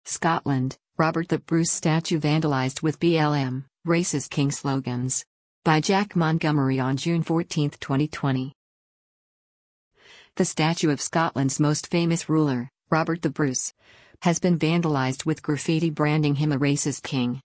Scotland, Robert the Bruce statue vandalised with BLM, racist king slogans. By Jack Montgomery on June 14, 2020. The statue of Scotland's most famous ruler, Robert the Bruce, has been vandalised with graffiti branding him a racist king.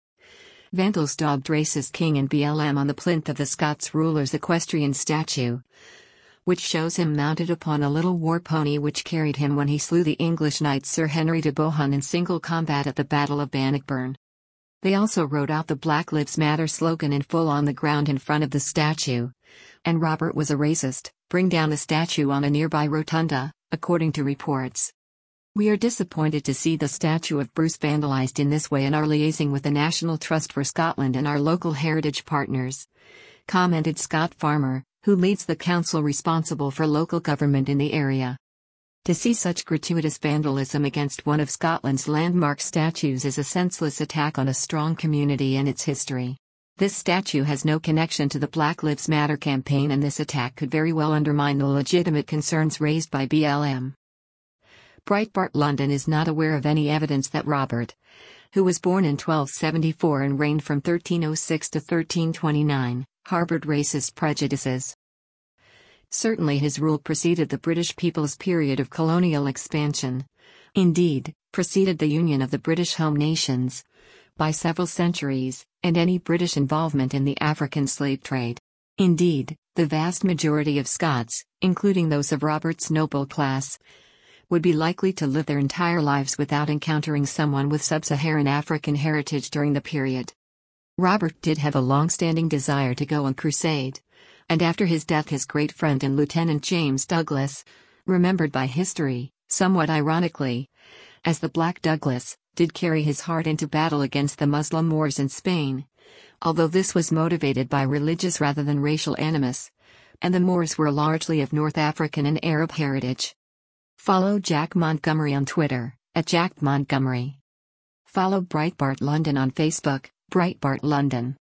Vandals daubed racist king and BLM on the plinth of the Scots ruler's equestrian statue, which shows him mounted upon a little war pony which carried him when he slew the English knight Sir Henry de Bohun in single combat at the Battle of Bannockburn. They also wrote out the Black Lives Matter slogan in full on the ground in front of the statue. And Robert was a racist, bring down the statue on a nearby rotunda, according to reports. We are disappointed to see the statue of Bruce vandalized in this way and are liaising with the National Trust for Scotland and our local heritage partners, commented Scott Farmer, who leads the council responsible for local government in the area. To see such gratuitous vandalism against one of Scotland's landmark statues is a senseless attack on a strong community and its history. This statue has no connection to the Black Lives Matter campaign, and this attack could very well undermine the legitimate concerns raised by BLM. Breitbart London is not aware of any evidence that Robert, who was born in 1274 and reigned from 1306 to 1329, harbored racist prejudices. Certainly his rule preceded the British people's period of colonial expansion. Indeed, preceded the union of the British home nations by several centuries, and any British involvement in the African slave trade. Indeed, the vast majority of Scots, including those of Robert's noble class, would be likely to live their entire lives without encountering someone with sub-Saharan African heritage during the period. Robert did have a long-standing desire to go on crusade, and after his death his great friend and Lieutenant James Douglas, remembered by history, somewhat ironically, as the Black Douglas, did carry his heart into battle against the Muslim Moors in Spain, although this was motivated by religious rather than racial animus, and the Moors were largely of North African and Arab heritage. Follow Jack Montgomery on Twitter, @JackMontgomery. Follow Breitbart London on Facebook, Breitbart London.